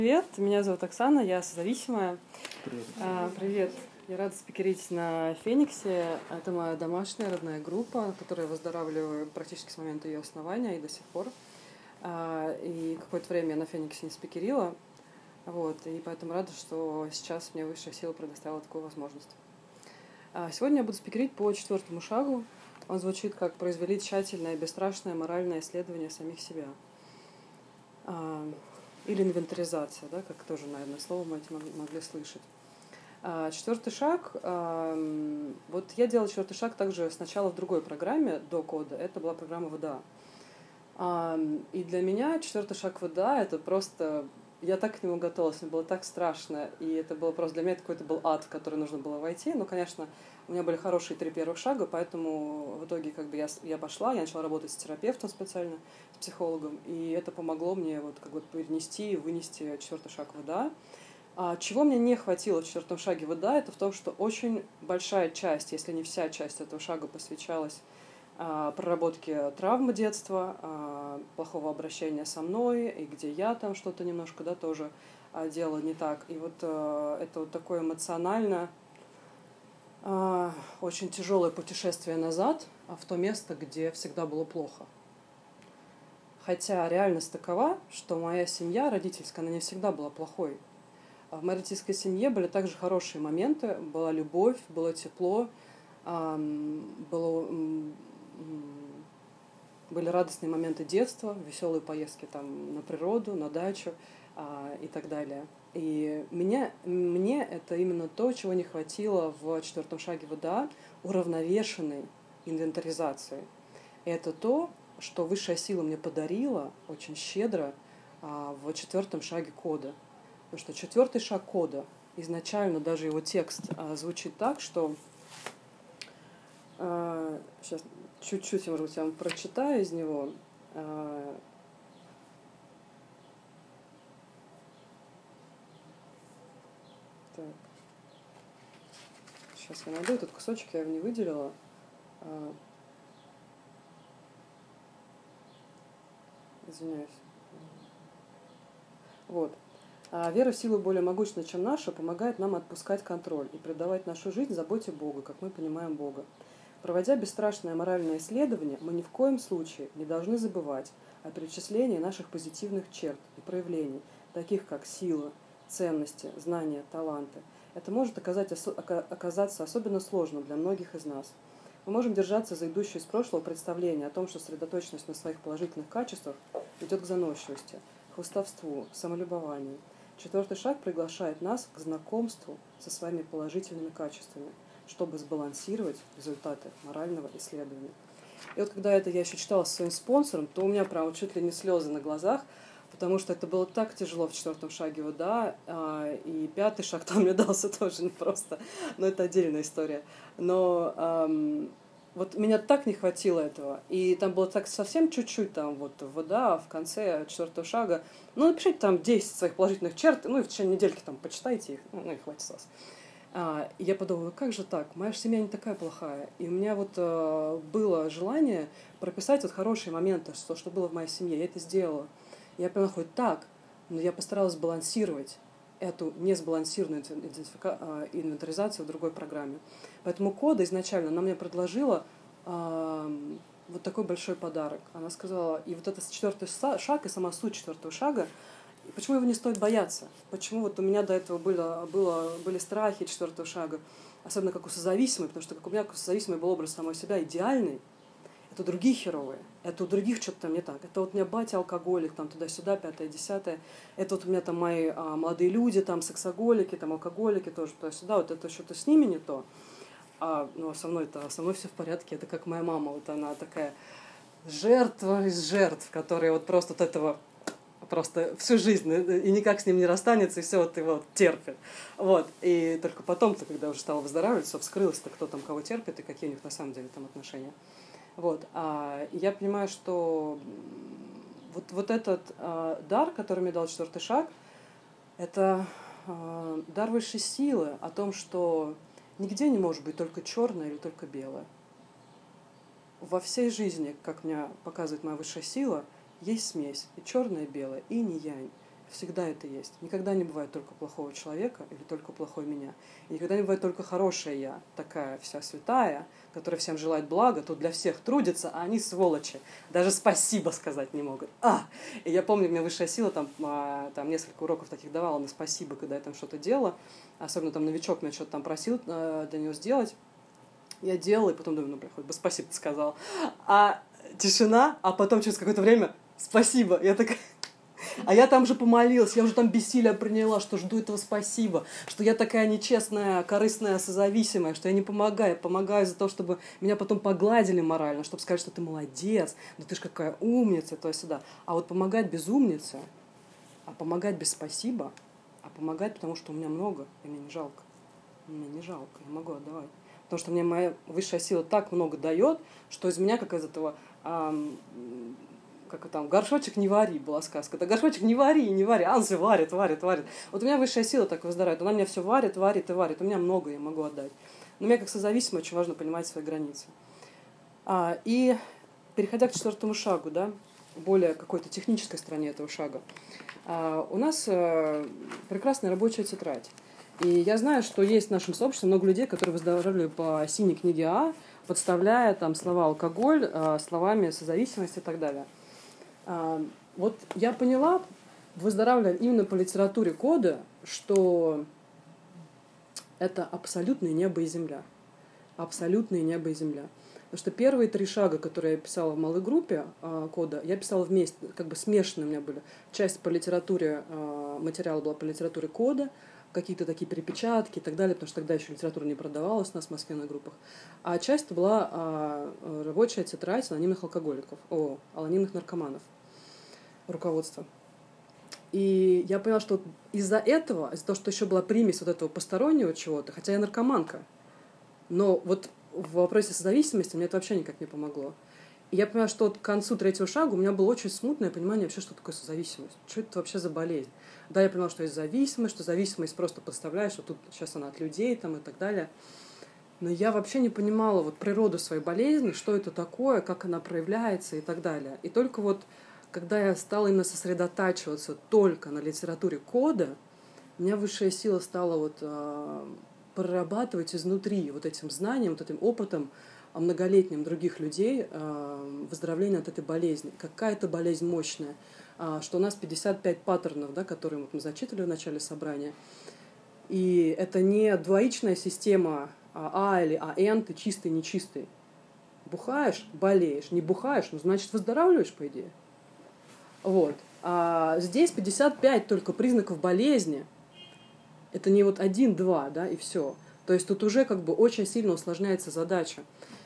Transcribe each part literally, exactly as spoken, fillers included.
Привет, меня зовут Оксана, я созависимая. Привет. А, привет, я рада спикерить на Фениксе. Это моя домашняя родная группа, которую я выздоравливаю практически с момента ее основания и до сих пор. А, и какое-то время я на Фениксе не спикерила, вот, и поэтому рада, что сейчас мне высшая сила предоставила такую возможность. А, сегодня я буду спикерить по четвертому шагу. Он звучит как «Произвели тщательное, бесстрашное моральное исследование самих себя». А, Или инвентаризация, да, как тоже, наверное, слово мы эти могли слышать. А, четвертый шаг. А, вот я делала четвертый шаг также сначала в другой программе до кода. Это была программа ВДА. А, и для меня четвертый шаг ВДА это просто... Я так к нему готовилась, мне было так страшно, и это было просто для меня это какой-то был ад, в который нужно было войти. Но, конечно, у меня были хорошие три первых шага, поэтому в итоге как бы я, я пошла, я начала работать с терапевтом специально, с психологом, и это помогло мне вот как бы перенести и вынести четвертый шаг ВДА. А чего мне не хватило в четвертом шаге ВДА, это в том, что очень большая часть, если не вся часть этого шага посвящалась проработки травмы детства, плохого обращения со мной, и где я там что-то немножко, да, тоже делала не так. И вот это вот такое эмоционально очень тяжелое путешествие назад в то место, где всегда было плохо. Хотя реальность такова, что моя семья родительская, она не всегда была плохой. В моей родительской семье были также хорошие моменты, была любовь, было тепло, было... были радостные моменты детства, веселые поездки там на природу, на дачу а, и так далее. И меня, мне это именно то, чего не хватило в четвертом шаге ВДА, уравновешенной инвентаризации. И это то, что высшая сила мне подарила очень щедро а, в четвертом шаге кода. Потому что четвертый шаг кода, изначально даже его текст а, звучит так, что... А, сейчас... Чуть-чуть, может быть, я вам прочитаю из него. Так. Сейчас я найду этот кусочек, я его не выделила. Извиняюсь. Вот. Вера в силу более могучна, чем наша, помогает нам отпускать контроль и предавать нашу жизнь заботе Бога, как мы понимаем Бога. Проводя бесстрашное моральное исследование, мы ни в коем случае не должны забывать о перечислении наших позитивных черт и проявлений, таких как сила, ценности, знания, таланты. Это может оказаться особенно сложным для многих из нас. Мы можем держаться за идущее из прошлого представление о том, что сосредоточенность на своих положительных качествах ведет к заносчивости, хвастовству, самолюбованию. Четвертый шаг приглашает нас к знакомству со своими положительными качествами, чтобы сбалансировать результаты морального исследования. И вот когда это я еще читала со своим спонсором, то у меня прям чуть ли не слезы на глазах, потому что это было так тяжело в четвертом шаге ВДА, и пятый шаг там мне дался тоже непросто, но это отдельная история. Но эм, вот меня так не хватило этого, и там было так совсем чуть-чуть там вот в ВДА, в конце четвертого шага, ну напишите там десять своих положительных черт, ну и в течение недельки там почитайте их, ну и хватит с вас. А, и я подумала, как же так? Моя же семья не такая плохая. И у меня вот э, было желание прописать вот хорошие моменты, что, что было в моей семье. Я это сделала. И я поняла, хоть так, но я постаралась сбалансировать эту несбалансированную инвентаризацию в другой программе. Поэтому кода изначально она мне предложила э, вот такой большой подарок. Она сказала, и вот это четвертый шаг, и сама суть четвертого шага, почему его не стоит бояться? Почему вот у меня до этого было, было, были страхи четвертого шага, особенно как у созависимой, потому что как у меня как у созависимой был образ самой себя идеальный, это у других херовые, это у других что-то там не так. Это вот у меня батя алкоголик, там туда-сюда, пятое, десятое. Это вот у меня там мои а, молодые люди, там сексоголики, там алкоголики тоже туда-сюда. Вот это что-то с ними не то. А ну, со мной-то, со мной все в порядке. Это как моя мама, вот она такая жертва из жертв, которая вот просто от этого... просто всю жизнь, и никак с ним не расстанется, и все вот его терпит. Вот. И только потом-то, когда уже стала выздоравливать, все вскрылось-то, кто там кого терпит, и какие у них на самом деле там отношения. Вот. А я понимаю, что вот, вот этот а, дар, который мне дал четвертый шаг, это а, дар высшей силы о том, что нигде не может быть только черное или только белое. Во всей жизни, как мне показывает моя высшая сила, есть смесь, и черное, и белое, и инь и янь. Всегда это есть. Никогда не бывает только плохого человека или только плохой меня. И никогда не бывает только хорошая я, такая вся святая, которая всем желает блага, тут для всех трудится, а они сволочи. Даже спасибо сказать не могут. А! И я помню, мне высшая сила там, там несколько уроков таких давала на спасибо, когда я там что-то делала. Особенно там новичок меня что-то там просил для него сделать. Я делала, и потом думаю, ну, бля, хоть бы спасибо ты сказал. А тишина, а потом через какое-то время спасибо. Я такая... А я там же помолилась, я уже там бессилие приняла, что жду этого спасибо, что я такая нечестная, корыстная, созависимая, что я не помогаю, я помогаю за то, чтобы меня потом погладили морально, чтобы сказать, что ты молодец, да ты ж какая умница, то есть сюда. А вот помогать без умницы, а помогать без спасибо, а помогать, потому что у меня много, и мне не жалко. Мне не жалко, я могу отдавать. Потому что мне моя высшая сила так много дает, что из меня, как из этого... Эм, как там, горшочек не вари, была сказка. Да горшочек не вари, не вари, а он все варит, варит, варит. Вот у меня высшая сила так выздоравливает. Она меня все варит, варит и варит. У меня много, я могу отдать. Но мне как созависимой очень важно понимать свои границы. А, и переходя к четвертому шагу, да, более какой-то технической стороне этого шага, а, у нас а, прекрасная рабочая тетрадь. И я знаю, что есть в нашем сообществе много людей, которые выздоравливают по синей книге А, подставляя там слова алкоголь а, словами созависимость и так далее. Вот я поняла, выздоравливая именно по литературе кода, что это абсолютное небо и земля. Абсолютное небо и земля. Потому что первые три шага, которые я писала в малой группе кода, я писала вместе, как бы смешанные у меня были. Часть по литературе, материала была по литературе кода, какие-то такие перепечатки и так далее, потому что тогда еще литература не продавалась у нас в Москве на группах. А часть была а, рабочая тетрадь анонимных алкоголиков, о, анонимных наркоманов, руководства. И я поняла, что из-за этого, из-за того, что еще была примесь вот этого постороннего чего-то, хотя я наркоманка, но вот в вопросе созависимости мне это вообще никак не помогло. И я поняла, что вот к концу третьего шага у меня было очень смутное понимание вообще, что такое созависимость. Что это вообще за болезнь? Да, я поняла, что есть зависимость, что зависимость просто подставляешь, что тут сейчас она от людей там, и так далее. Но я вообще не понимала вот природу своей болезни, что это такое, как она проявляется и так далее. И только вот когда я стала именно сосредотачиваться только на литературе кода, у меня высшая сила стала вот, э, прорабатывать изнутри вот этим знанием, вот этим опытом многолетним других людей э, выздоровления от этой болезни. Какая-то болезнь мощная. А, что у нас пятьдесят пять паттернов, да, которые вот мы зачитывали в начале собрания. И это не двоичная система А, а или АН, ты чистый, нечистый. Бухаешь, болеешь. Не бухаешь, ну, значит, выздоравливаешь, по идее. Вот. А здесь пятьдесят пять только признаков болезни. Это не вот один-два, да, и все. То есть тут уже как бы очень сильно усложняется задача.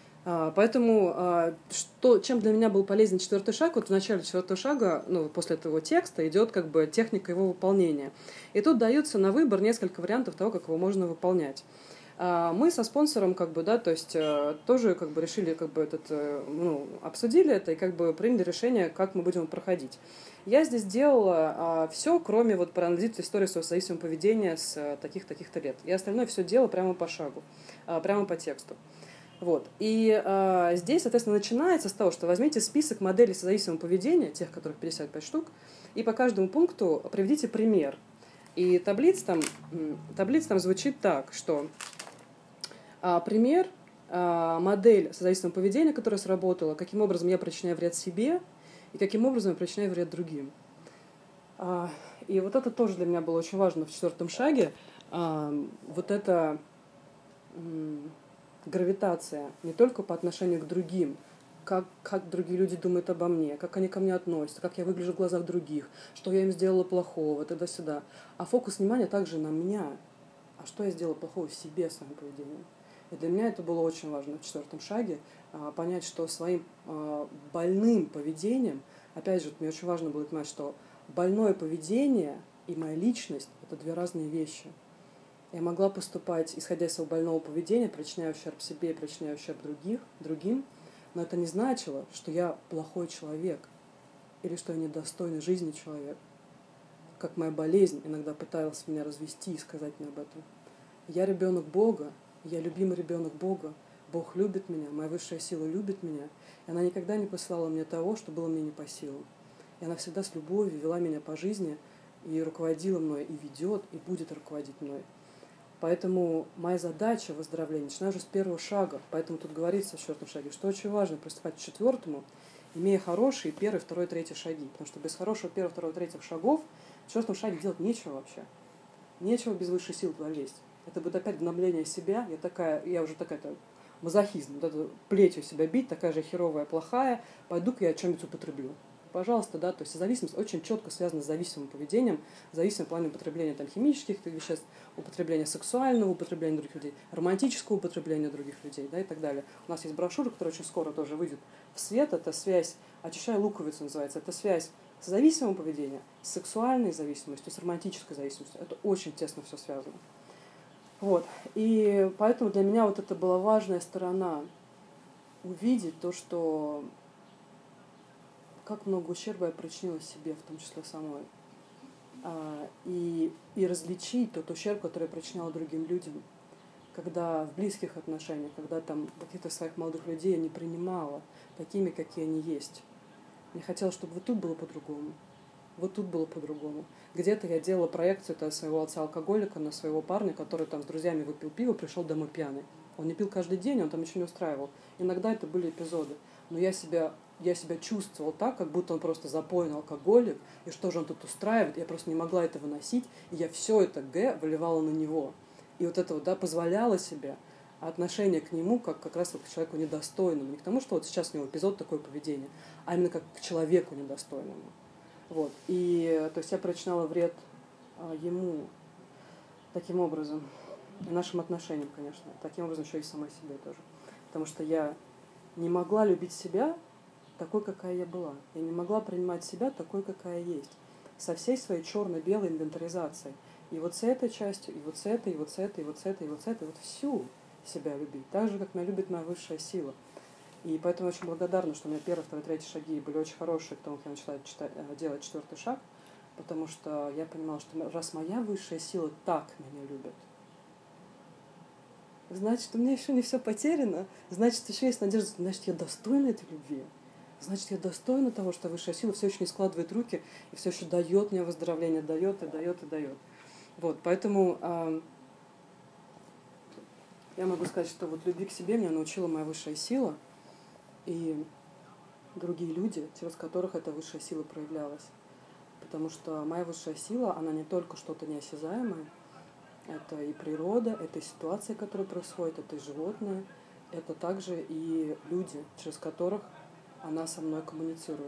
Поэтому что, чем для меня был полезен четвертый шаг, вот в начале четвертого шага, ну, после этого текста, идет как бы техника его выполнения. И тут даются на выбор несколько вариантов того, как его можно выполнять. Мы со спонсором, как бы, да, то есть тоже как бы решили, как бы этот, ну, обсудили это и как бы приняли решение, как мы будем проходить. Я здесь делала все, кроме вот проанализировать историю своего зависимого поведения с таких-таких-то лет. И остальное все делала прямо по шагу, прямо по тексту. Вот. И э, здесь, соответственно, начинается с того, что возьмите список моделей созависимого поведения, тех, которых пятьдесят пять штук, и по каждому пункту приведите пример. И таблица там, таблица там звучит так, что э, пример, э, модель созависимого поведения, которая сработала, каким образом я причиняю вред себе и каким образом я причиняю вред другим. Э, и вот это тоже для меня было очень важно в четвертом шаге. Э, вот это... Э, гравитация не только по отношению к другим, как, как другие люди думают обо мне, как они ко мне относятся, как я выгляжу в глазах других, что я им сделала плохого, туда-сюда. А фокус внимания также на меня. А что я сделала плохого себе своим поведением? И для меня это было очень важно в четвертом шаге, понять, что своим больным поведением, опять же, мне очень важно было понимать, что больное поведение и моя личность – это две разные вещи. Я могла поступать, исходя из своего больного поведения, причиняя ущерб себе и причиняя ущерб других, другим, но это не значило, что я плохой человек или что я недостойный жизни человек. Как моя болезнь иногда пыталась меня развести и сказать мне об этом. Я ребенок Бога, я любимый ребенок Бога, Бог любит меня, моя высшая сила любит меня, и она никогда не посылала мне того, что было мне не по силам. И она всегда с любовью вела меня по жизни, и руководила мной, и ведет, и будет руководить мной. Поэтому моя задача выздоровления начинаю уже с первого шага. Поэтому тут говорится в четвертом шаге, что очень важно приступать к четвертому, имея хорошие первый, второй, третий шаги. Потому что без хорошего первого, второго, третьего шагов в четвертом шаге делать нечего вообще. Нечего без высшей силы туда лезть. Это будет опять гнобление себя. Я такая, я уже такая-то мазохизм. Вот это плетью себя бить, такая же херовая, плохая. Пойду-ка я что-нибудь употреблю. Пожалуйста, да, то есть зависимость очень четко связана с зависимым поведением, зависимым в плане употребления там, химических веществ, употребления сексуального употребления других людей, романтического употребления других людей, да, и так далее. У нас есть брошюра, которая очень скоро тоже выйдет в свет, это связь, очищая луковицу называется, это связь с зависимым поведением, с сексуальной зависимостью, с романтической зависимостью. Это очень тесно все связано. Вот. И поэтому для меня вот это была важная сторона увидеть то, что как много ущерба я причинила себе, в том числе самой. А, и, и различить тот ущерб, который я причиняла другим людям, когда в близких отношениях, когда там каких-то своих молодых людей я не принимала такими, какие они есть. Мне хотелось, чтобы вот тут было по-другому. Вот тут было по-другому. Где-то я делала проекцию своего отца-алкоголика на своего парня, который там с друзьями выпил пиво, пришел домой пьяный. Он не пил каждый день, он там ничего не устраивал. Иногда это были эпизоды. Но я себя, я себя чувствовала так, как будто он просто запойный алкоголик, и что же он тут устраивает. Я просто не могла это выносить, и я все это г выливала на него. И вот это вот, да, позволяла себе отношение к нему как как раз вот к человеку недостойному. Не к тому, что вот сейчас у него эпизод такое поведение, а именно как к человеку недостойному. Вот. И то есть я причиняла вред а, ему таким образом, и нашим отношениям, конечно, таким образом еще и самой себе тоже. Потому что я не могла любить себя такой, какая я была. Я не могла принимать себя такой, какая есть. Со всей своей черно-белой инвентаризацией. И вот с этой частью, и вот с этой, и вот с этой, и вот с этой, и вот с этой, вот всю себя любить. Так же, как меня любит моя высшая сила. И поэтому очень благодарна, что у меня первый, второй, третий шаги были очень хорошие, к тому, как я начала читать, делать четвертый шаг. Потому что я понимала, что раз моя высшая сила так меня любит, значит, у меня еще не все потеряно, значит, еще есть надежда, значит, я достойна этой любви. Значит, я достойна того, что высшая сила все еще не складывает руки и все еще дает мне выздоровление, дает и дает и дает. Вот, поэтому э, я могу сказать, что вот любви к себе меня научила моя высшая сила и другие люди, через которых эта высшая сила проявлялась. Потому что моя высшая сила, она не только что-то неосязаемое, это и природа, это и ситуация, которая происходит, это и животные, это также и люди, через которых она со мной коммуницирует.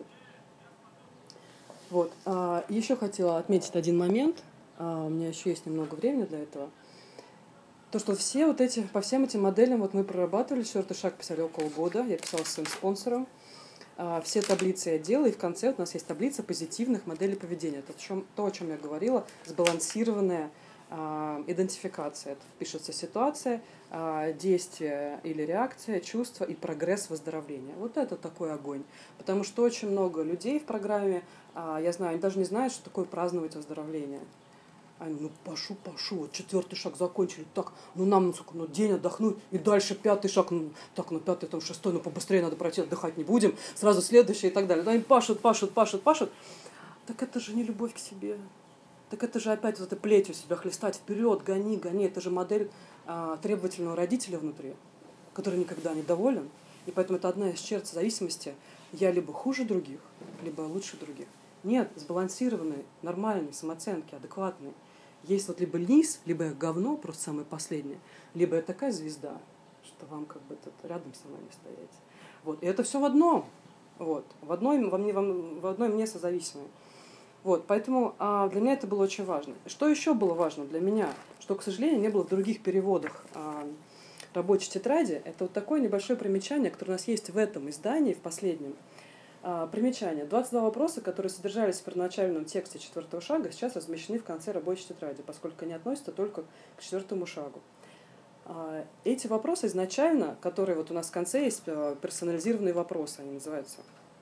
Вот. Еще хотела отметить один момент, у меня еще есть немного времени для этого. То, что все вот эти, по всем этим моделям вот мы прорабатывали, четвертый шаг писали около года, я писала с своим спонсором. Все таблицы я делала, и в конце вот у нас есть таблица позитивных моделей поведения. Это то, о чем я говорила, сбалансированная э, идентификация. Это пишется ситуация, э, действие или реакция, чувство и прогресс выздоровления. Вот это такой огонь. Потому что очень много людей в программе, э, я знаю, они даже не знают, что такое праздновать выздоровление. Они, ну, пашу, пашу, вот четвертый шаг закончили, так, ну, нам, сука, ну, день отдохнуть, и дальше пятый шаг, ну, так, ну, пятый, там, шестой, ну, побыстрее надо пройти, отдыхать не будем, сразу следующий и так далее. Да, они пашут, пашут, пашут, пашут. Так это же не любовь к себе. Так это же опять вот эта плетью себя хлестать вперед, гони, гони. Это же модель а, требовательного родителя внутри, который никогда не доволен. И поэтому это одна из черт зависимости. Я либо хуже других, либо лучше других. Нет, сбалансированной, нормальной самооценки, адекватной. Есть вот либо низ, либо я говно, просто самое последнее, либо я такая звезда, что вам как бы тут рядом со мной не стоять. Вот. И это все в одном. Вот. В одной, во мне, в одной мне созависимой. Вот. Поэтому а, для меня это было очень важно. Что еще было важно для меня, что, к сожалению, не было в других переводах а, рабочей тетради, это вот такое небольшое примечание, которое у нас есть в этом издании, в последнем. Примечание. двадцать два вопроса, которые содержались в первоначальном тексте четвертого шага, сейчас размещены в конце рабочей тетради, поскольку они относятся только к четвертому шагу. Эти вопросы изначально, которые вот у нас в конце есть, персонализированные вопросы, они называются.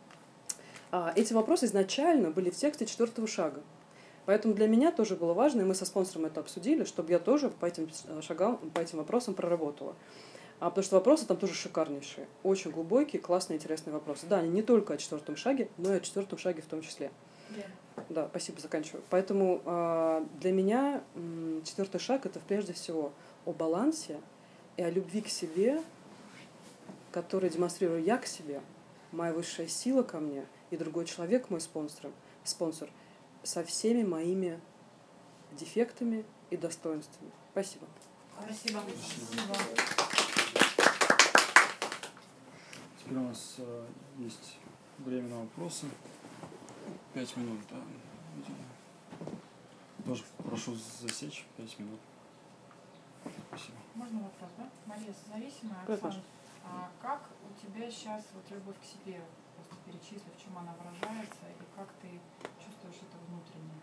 Эти вопросы изначально были в тексте четвертого шага. Поэтому для меня тоже было важно, и мы со спонсором это обсудили, чтобы я тоже по этим шагам, по этим вопросам проработала. А потому что вопросы там тоже шикарнейшие. Очень глубокие, классные, интересные вопросы. Да, они не только о четвертом шаге, но и о четвертом шаге в том числе. Да, спасибо, заканчиваю. Поэтому э, для меня э, четвертый шаг — это прежде всего о балансе и о любви к себе, который демонстрирую я к себе, моя высшая сила ко мне и другой человек, мой спонсор, спонсор, со всеми моими дефектами и достоинствами. Спасибо. Спасибо. Спасибо. Теперь у нас э, есть время на вопросы. Пять минут, да. Тоже прошу засечь пять минут. Спасибо. Можно вопрос, да? Мария Созависимая, Конечно. Оксана, а как у тебя сейчас вот любовь к себе, просто перечисли, в чем она выражается, и как ты чувствуешь это внутренне?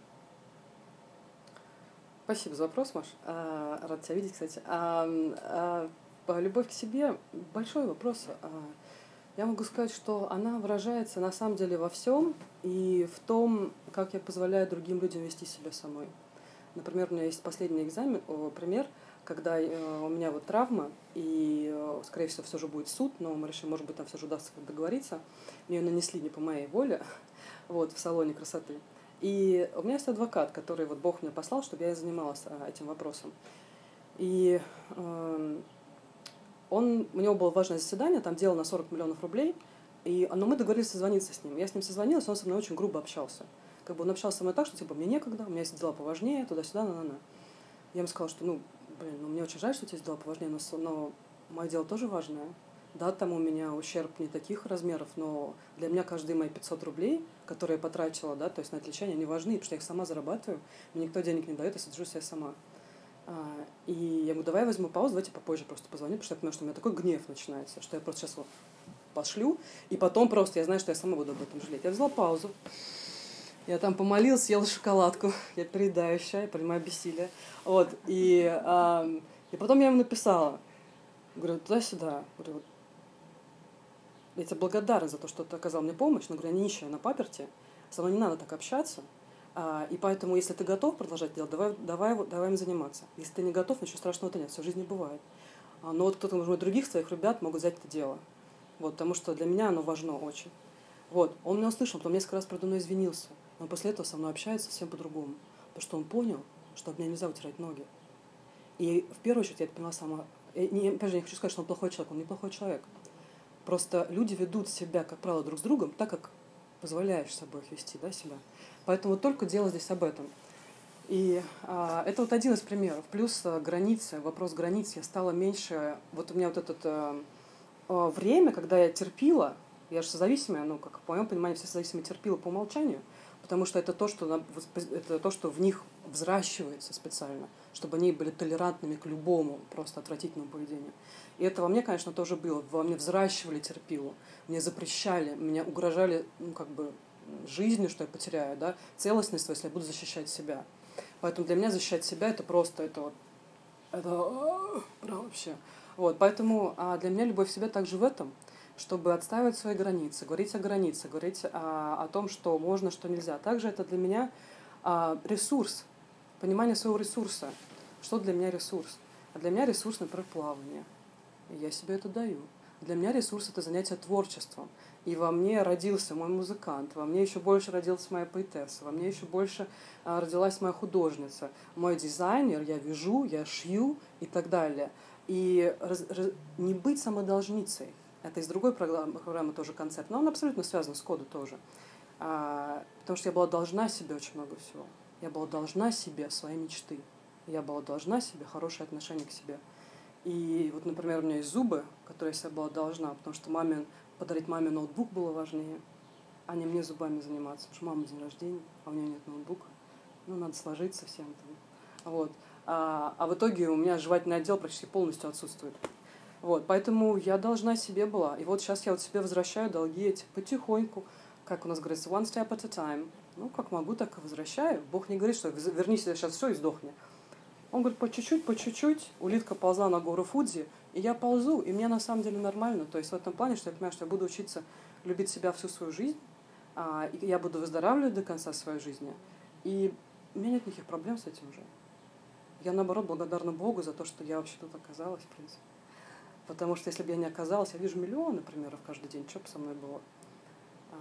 Спасибо за вопрос, Маш. А, рад тебя видеть, кстати. А, а, любовь к себе — большой вопрос. А, я могу сказать, что она выражается на самом деле во всем и в том, как я позволяю другим людям вести себя самой. Например, у меня есть последний экзамен, о, пример, когда э, у меня вот травма, и, э, скорее всего, все же будет суд, но мы решим, может быть, там все же удастся договориться. Мне ее нанесли не по моей воле, вот, в салоне красоты. И у меня есть адвокат, который вот Бог мне послал, чтобы я и занималась а, этим вопросом. И э, он, у него было важное заседание, там дело на сорок миллионов рублей, и, но мы договорились созвониться с ним. Я с ним созвонилась, он со мной очень грубо общался. Как бы он общался со мной так, что типа мне некогда, у меня есть дела поважнее, туда-сюда, на-на-на. Я ему сказала, что ну, блин, ну мне очень жаль, что у тебя есть дела поважнее, но, но мое дело тоже важное. Да, там у меня ущерб не таких размеров, но для меня каждые мои пятьсот рублей, которые я потратила, да, то есть на отличение, они важны, потому что я их сама зарабатываю, мне никто денег не дает, я содержусь я сама. А, и я говорю, давай я возьму паузу, давайте попозже просто позвоню, потому что я понимаю, что у меня такой гнев начинается, что я просто сейчас вот пошлю, и потом просто я знаю, что я сама буду об этом жалеть. Я взяла паузу, я там помолилась, съела шоколадку, я переедающая, я понимаю бессилие. Вот, и, а, и потом я ему написала, говорю, туда-сюда, говорю, вот, я тебе благодарна за то, что ты оказал мне помощь, но, говорю, я не нищая на паперти, со мной не надо так общаться, а, и поэтому, если ты готов продолжать делать, давай, давай, давай им заниматься. Если ты не готов, ничего страшного-то нет, все в жизни бывает. А, но вот кто-то, может быть, других своих ребят могут взять это дело, вот, потому что для меня оно важно очень. Вот, он меня услышал, потом несколько раз передо мной извинился, но после этого со мной общается совсем по-другому, потому что он понял, что об меня нельзя утирать ноги. И в первую очередь я это поняла сама. Я, не, опять же, не хочу сказать, что он плохой человек, он неплохой человек. Просто люди ведут себя, как правило, друг с другом так, как позволяешь с собой их вести, да, себя. Поэтому только дело здесь об этом. И а, это вот один из примеров. Плюс а, границы, вопрос границ. Я стала меньше... Вот у меня вот это а, а, время, когда я терпела, я же созависимая, ну, как по моему пониманию, все созависимые терпила по умолчанию, потому что это то, что, это то, что в них взращивается специально, чтобы они были толерантными к любому просто отвратительному поведению. И это во мне, конечно, тоже было. Во мне взращивали терпилу, мне запрещали, меня угрожали, ну, как бы, жизнью, что я потеряю, да, целостность, если я буду защищать себя. Поэтому для меня защищать себя — это просто, это вот, это прям вообще. Вот, поэтому а для меня любовь к себе также в этом, чтобы отстаивать свои границы, говорить о границах, говорить о, о том, что можно, что нельзя. Также это для меня а, ресурс, понимание своего ресурса. Что для меня ресурс? А для меня ресурс, например, плавание. И я себе это даю. Для меня ресурс — это занятие творчеством. И во мне родился мой музыкант, во мне еще больше родилась моя поэтесса, во мне еще больше а, родилась моя художница, мой дизайнер, я вяжу, я шью и так далее. И раз, раз, не быть самодолжницей. Это из другой программы, программы тоже концепт, но он абсолютно связан с кодом тоже. А, потому что я была должна себе очень много всего. Я была должна себе свои мечты. Я была должна себе хорошее отношение к себе. И вот, например, у меня есть зубы, которые я себе была должна, потому что маме, подарить маме ноутбук было важнее, а не мне зубами заниматься. Потому что мама день рождения, а у нее нет ноутбука. Ну, надо сложиться всем там. Вот. А, а в итоге у меня жевательный отдел практически полностью отсутствует. Вот, поэтому я должна себе была. И вот сейчас я вот себе возвращаю долги эти потихоньку, как у нас говорится, one step at a time. Ну, как могу, так и возвращаю. Бог не говорит, что вернись сейчас все и сдохни. Он говорит, по чуть-чуть, по чуть-чуть. Улитка ползла на гору Фудзи, и я ползу, и мне на самом деле нормально. То есть в этом плане, что я понимаю, что я буду учиться любить себя всю свою жизнь, а, и я буду выздоравливать до конца своей жизни. И у меня нет никаких проблем с этим уже. Я, наоборот, благодарна Богу за то, что я вообще тут оказалась, в принципе. Потому что если бы я не оказалась, я вижу миллионы примеров каждый день, что бы со мной было. И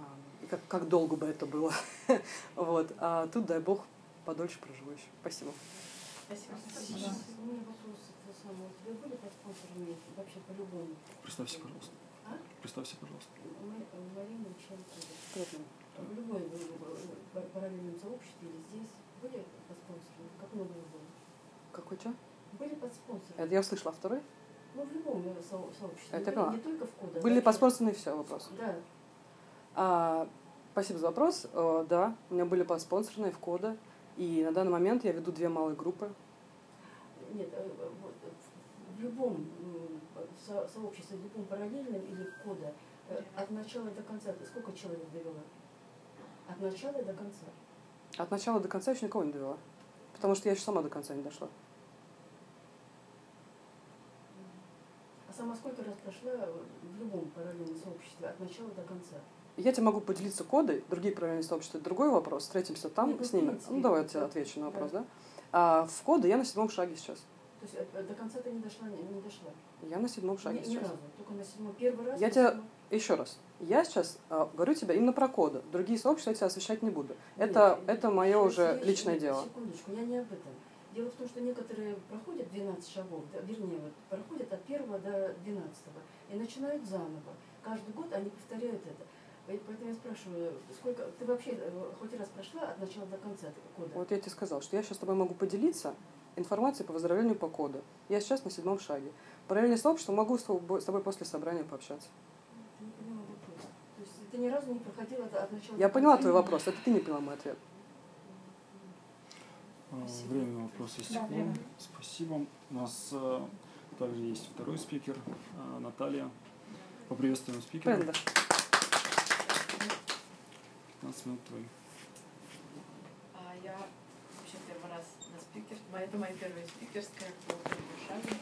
как, как долго бы это было. Вот. А тут, дай бог, подольше проживу еще. Спасибо. Спасибо. Спасибо. У меня вопрос к самому. У тебя были подспонсорами вообще по-любому? Представься, пожалуйста. А? Представься, пожалуйста. Марина Ченкова. Приятно. В любой параллельном сообществе или здесь были подспонсоры? Как много их было? Какой что? Были подспонсоры? Это я услышала. А второй? Ну, в любом со- сообществе. Это не, поняла. не только в кода. Были вообще. подспонсорные все вопрос. Да. А, спасибо за вопрос. Э, да, у меня были подспонсорные в кода. И на данный момент я веду две малые группы. Нет, э, вот, в любом м, со- сообществе, в любом параллельном или кода, э, от начала до конца, ты сколько человек довела? От начала до конца. От начала до конца еще никого не довела. Потому что я еще сама до конца не дошла. А сама сколько раз прошла в любом параллельном сообществе, от начала до конца? Я тебе могу поделиться кодой, другие параллельные сообщества, это другой вопрос. Встретимся там Нет, ну, с ними. в принципе, Ну, давай я да. тебе отвечу на вопрос, Да. да? А в коды я на седьмом шаге сейчас. То есть э, до конца ты не дошла, не, не дошла? Я на седьмом шаге Ни, ни сейчас. разу, только на седьмом. Первый раз Я на тебя- седьмом. Еще раз. Я сейчас а, говорю тебе именно про коды. Другие сообщества я тебя освещать не буду. Нет, Это, нет, это мое нет, уже речь- личное нет, дело. Секундочку, я не об этом. Дело в том, что некоторые проходят двенадцать шагов, да, вернее, вот, проходят от первого до двенадцатого и начинают заново. Каждый год они повторяют это. Поэтому я спрашиваю, сколько ты вообще э, хоть раз прошла от начала до конца этого кода? Вот я тебе сказала, что я сейчас с тобой могу поделиться информацией по выздоровлению по коду. Я сейчас на седьмом шаге. Параллельное сообщество могу с тобой, с тобой после собрания пообщаться. Ты не поняла вопрос. То есть ты ни разу не проходила от, от начала Я до поняла конца? твой вопрос, это ты не поняла мой ответ. А, Спасибо. Время на вопрос Да, истекло. время. Спасибо. У нас а, также есть второй спикер, а, Наталья. Поприветствуем спикера. Правильно, да? пятнадцать минут твои. А я вообще первый раз на спикер. Моя- Это моя первая спикерская по первому шагу.